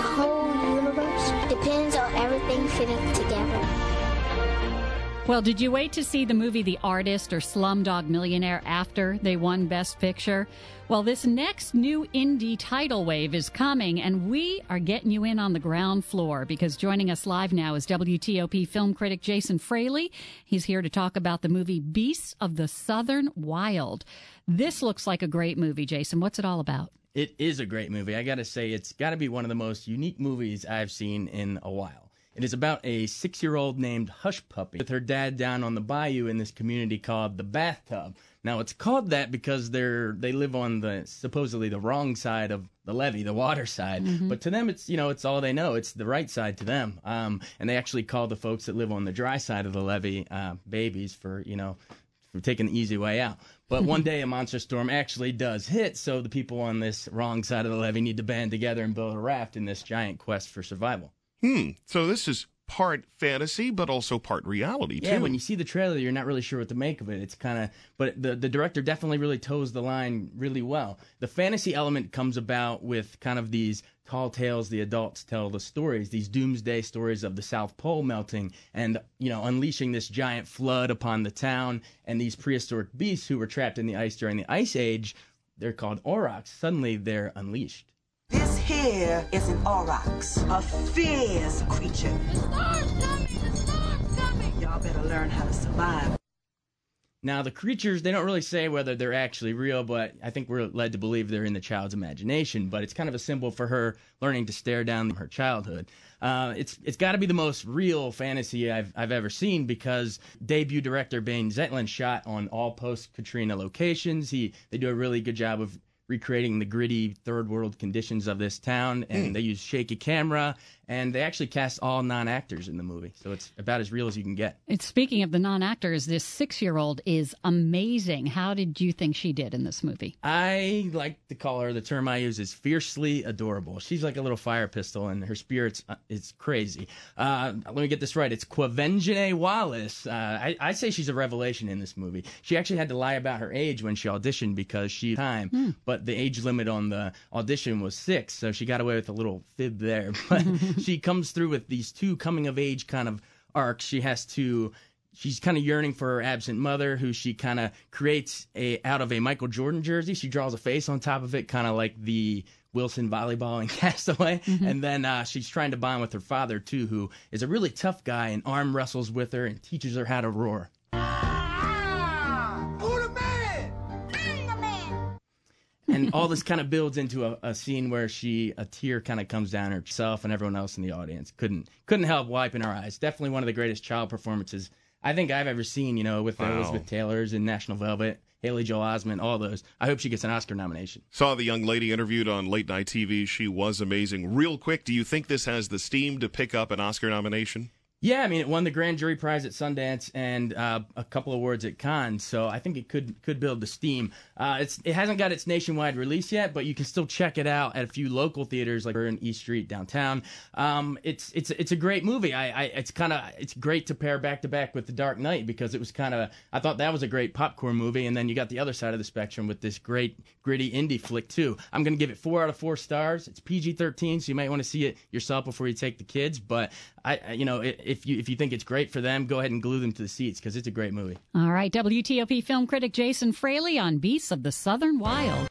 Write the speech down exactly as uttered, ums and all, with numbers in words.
the whole universe depends on everything fitting together. Well, did you wait to see the movie The Artist or Slumdog Millionaire after they won Best Picture? Well, this next new indie tidal wave is coming, and we are getting you in on the ground floor because joining us live now is W T O P film critic Jason Fraley. He's here to talk about the movie Beasts of the Southern Wild. This looks like a great movie, Jason. What's it all about? It is a great movie. I got to say, it's got to be one of the most unique movies I've seen in a while. It is about a six-year-old named Hush Puppy with her dad down on the bayou in this community called the Bathtub. Now, it's called that because they're they live on the supposedly the wrong side of the levee, the water side. Mm-hmm. But to them, it's you know it's all they know. It's the right side to them. Um, and they actually call the folks that live on the dry side of the levee uh, babies for you know for taking the easy way out. But one day a monster storm actually does hit, so the people on this wrong side of the levee need to band together and build a raft in this giant quest for survival. Hmm. So this is part fantasy, but also part reality, too. Yeah, when you see the trailer, you're not really sure what to make of it. It's kind of, but the, the director definitely really toes the line really well. The fantasy element comes about with kind of these tall tales the adults tell the stories, these doomsday stories of the South Pole melting and, you know, unleashing this giant flood upon the town, and these prehistoric beasts who were trapped in the ice during the Ice Age, they're called aurochs. Suddenly, they're unleashed. This here is an aurochs, a fierce creature. The storm's coming! The storm's coming! Y'all better learn how to survive. Now, the creatures, they don't really say whether they're actually real, but I think we're led to believe they're in the child's imagination. But it's kind of a symbol for her learning to stare down her childhood. Uh, it's it's got to be the most real fantasy I've I've ever seen because debut director Bain Zetland shot on all post-Katrina locations. He They do a really good job of recreating the gritty third world conditions of this town, and mm. they use shaky camera, and they actually cast all non-actors in the movie, so it's about as real as you can get. It's, speaking of the non-actors, this six-year-old is amazing. How did you think she did in this movie? I like to call her, the term I use is fiercely adorable. She's like a little fire pistol, and her spirit's uh, it's crazy. Uh, let me get this right. It's Quvenzhané Wallis. Uh, I, I say she's a revelation in this movie. She actually had to lie about her age when she auditioned because she time, mm. but the age limit on the audition was six, so she got away with a little fib there. But she comes through with these two coming-of-age kind of arcs. She has to... She's kind of yearning for her absent mother, who she kind of creates a out of a Michael Jordan jersey. She draws a face on top of it, kind of like the Wilson volleyball in Castaway. Mm-hmm. And then uh, she's trying to bond with her father, too, who is a really tough guy and arm wrestles with her and teaches her how to roar. And all this kind of builds into a, a scene where she a tear kind of comes down herself, and everyone else in the audience couldn't couldn't help wiping her eyes. Definitely one of the greatest child performances I think I've ever seen. You know, with wow. Elizabeth Taylor's in National Velvet, Haley Joel Osment, all those. I hope she gets an Oscar nomination. Saw the young lady interviewed on late night T V. She was amazing. Real quick, do you think this has the steam to pick up an Oscar nomination? Yeah, I mean, it won the Grand Jury Prize at Sundance and uh, a couple awards at Cannes, so I think it could could build the steam. Uh, it's it hasn't got its nationwide release yet, but you can still check it out at a few local theaters, like in East Street downtown. Um, it's it's it's a great movie. I, I it's kind of it's great to pair back to back with The Dark Knight because it was kind of I thought that was a great popcorn movie, and then you got the other side of the spectrum with this great gritty indie flick too. I'm gonna give it four out of four stars. It's P G thirteen, so you might want to see it yourself before you take the kids, but I you know if you if you think it's great for them, go ahead and glue them to the seats because it's a great movie. All right, W T O P film critic Jason Fraley on Beasts of the Southern Wild.